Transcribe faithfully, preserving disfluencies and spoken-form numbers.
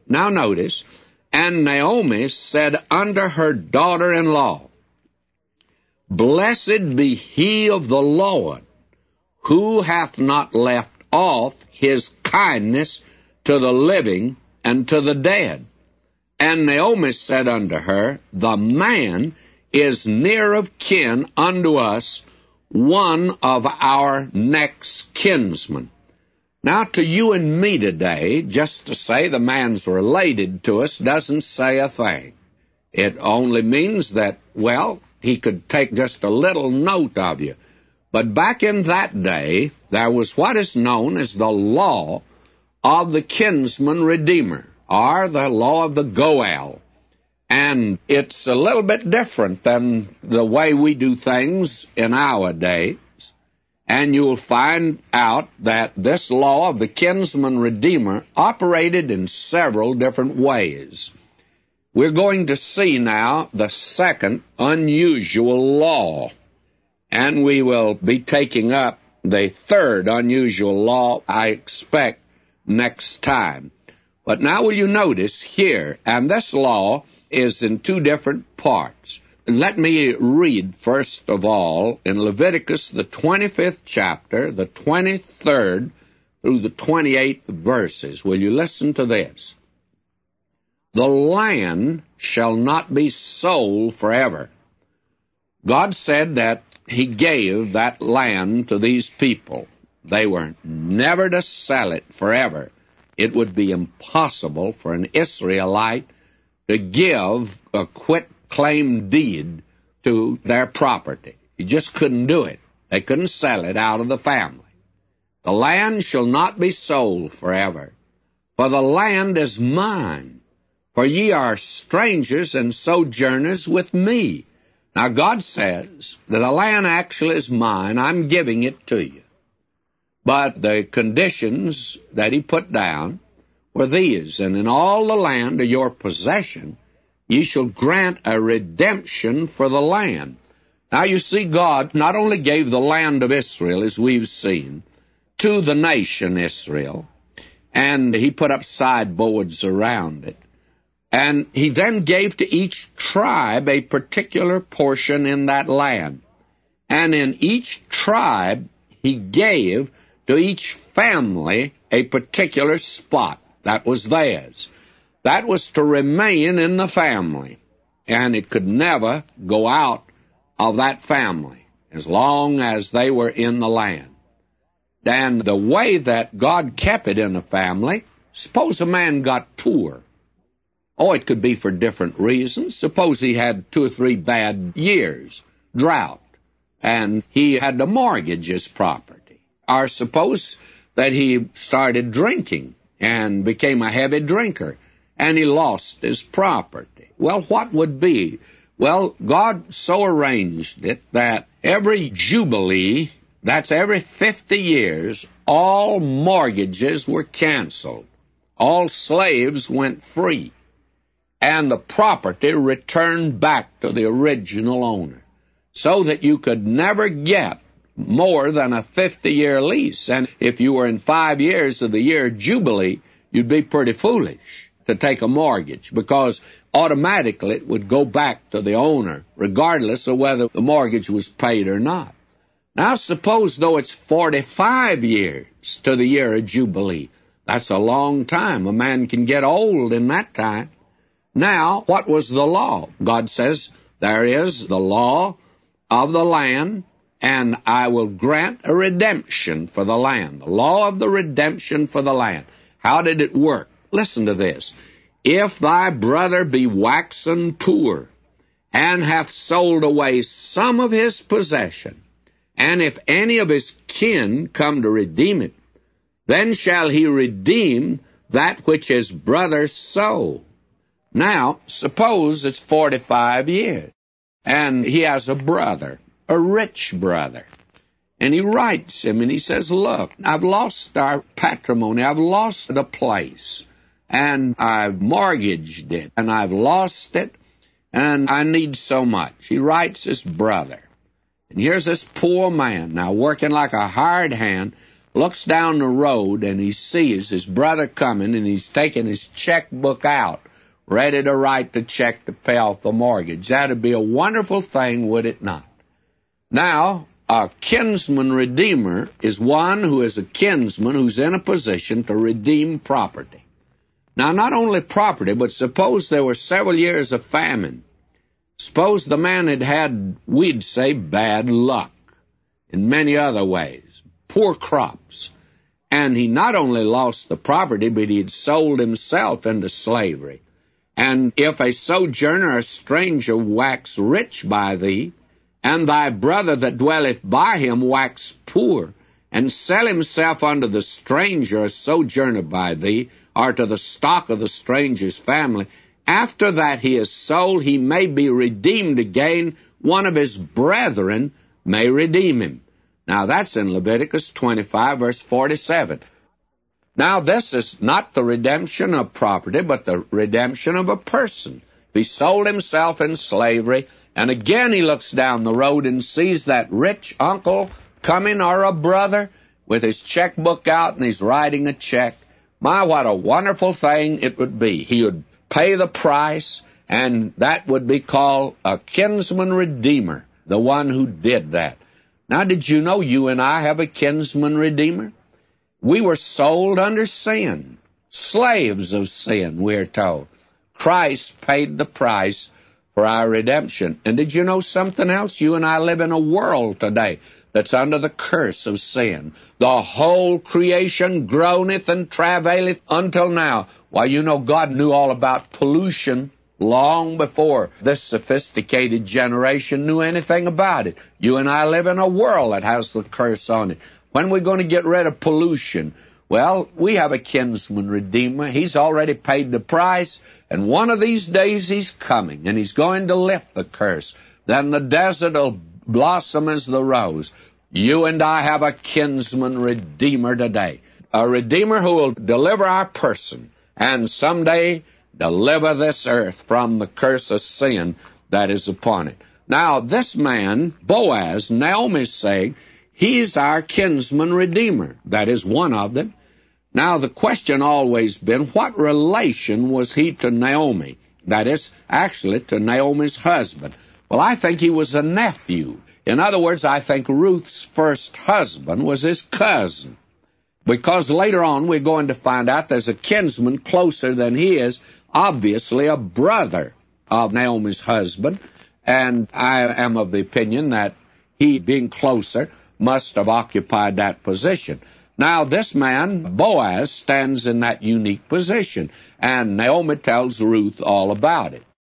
Now notice, and Naomi said unto her daughter-in-law, Blessed be he of the Lord, who hath not left off his kindness to the living and to the dead. And Naomi said unto her, The man is near of kin unto us, one of our next kinsmen. Now, to you and me today, just to say the man's related to us doesn't say a thing. It only means that, well, he could take just a little note of you. But back in that day, there was what is known as the law of the kinsman redeemer, or the law of the Goel. And it's a little bit different than the way we do things in our day. And you'll find out that this law of the kinsman redeemer operated in several different ways. We're going to see now the second unusual law, and we will be taking up the third unusual law, I expect, next time. But now will you notice here, and this law is in two different parts. Let me read, first of all, in Leviticus, the twenty-fifth chapter, the twenty-third through the twenty-eighth verses. Will you listen to this? The land shall not be sold forever. God said that He gave that land to these people. They were never to sell it forever. It would be impossible for an Israelite to give a quit-claim deed to their property. You just couldn't do it. They couldn't sell it out of the family. The land shall not be sold forever, for the land is mine, for ye are strangers and sojourners with me. Now God says that the land actually is mine. I'm giving it to you. But the conditions that He put down were these, and in all the land of your possession ye shall grant a redemption for the land. Now you see, God not only gave the land of Israel, as we've seen, to the nation Israel, and He put up sideboards around it, and He then gave to each tribe a particular portion in that land. And in each tribe He gave to each family a particular spot that was theirs. That was to remain in the family, and it could never go out of that family as long as they were in the land. And the way that God kept it in the family, suppose a man got poor. Oh, it could be for different reasons. Suppose he had two or three bad years, drought, and he had to mortgage his property. Or suppose that he started drinking and became a heavy drinker, and he lost his property. Well, what would be? Well, God so arranged it that every jubilee, that's every fifty years, all mortgages were canceled. All slaves went free, and the property returned back to the original owner, so that you could never get more than a fifty-year lease. And if you were in five years of the year Jubilee, you'd be pretty foolish to take a mortgage, because automatically it would go back to the owner, regardless of whether the mortgage was paid or not. Now suppose, though, it's forty-five years to the year of Jubilee. That's a long time. A man can get old in that time. Now, what was the law? God says, there is the law of the land, and I will grant a redemption for the land. The law of the redemption for the land. How did it work? Listen to this. If thy brother be waxen poor, and hath sold away some of his possession, and if any of his kin come to redeem it, then shall he redeem that which his brother sold. Now, suppose it's forty-five years, and he has a brother, a rich brother, and he writes him, and he says, look, I've lost our patrimony, I've lost the place, and I've mortgaged it, and I've lost it, and I need so much. He writes his brother. And here's this poor man, now working like a hired hand, looks down the road and he sees his brother coming, and he's taking his checkbook out, ready to write the check to pay off the mortgage. That'd be a wonderful thing, would it not? Now, a kinsman redeemer is one who is a kinsman who's in a position to redeem property. Now, not only property, but suppose there were several years of famine. Suppose the man had had, we'd say, bad luck in many other ways, poor crops, and he not only lost the property, but he had sold himself into slavery. And if a sojourner, a stranger, wax rich by thee, and thy brother that dwelleth by him wax poor, and sell himself unto the stranger, a sojourner by thee, or to the stock of the stranger's family, after that he is sold, he may be redeemed again. One of his brethren may redeem him. Now, that's in Leviticus twenty-five, verse forty-seven. Now, this is not the redemption of property, but the redemption of a person. He sold himself in slavery, and again he looks down the road and sees that rich uncle coming, or a brother, with his checkbook out, and he's writing a check. My, what a wonderful thing it would be. He would pay the price, and that would be called a kinsman redeemer, the one who did that. Now, did you know you and I have a kinsman redeemer? We were sold under sin, slaves of sin, we're told. Christ paid the price for our redemption. And did you know something else? You and I live in a world today that's under the curse of sin. The whole creation groaneth and travaileth until now. Why, you know, God knew all about pollution long before this sophisticated generation knew anything about it. You and I live in a world that has the curse on it. When are we going to get rid of pollution? Well, we have a kinsman redeemer. He's already paid the price, and one of these days he's coming, and he's going to lift the curse. Then the desert will blossom as the rose. You and I have a kinsman redeemer today, a redeemer who will deliver our person, and someday deliver this earth from the curse of sin that is upon it. Now, this man, Boaz, Naomi's saying, he's our kinsman redeemer. That is one of them. Now, the question always been, what relation was he to Naomi? That is, actually, to Naomi's husband. Well, I think he was a nephew. In other words, I think Ruth's first husband was his cousin. Because later on, we're going to find out there's a kinsman closer than he is, obviously a brother of Naomi's husband. And I am of the opinion that he, being closer, must have occupied that position. Now, this man, Boaz, stands in that unique position, and Naomi tells Ruth all about it.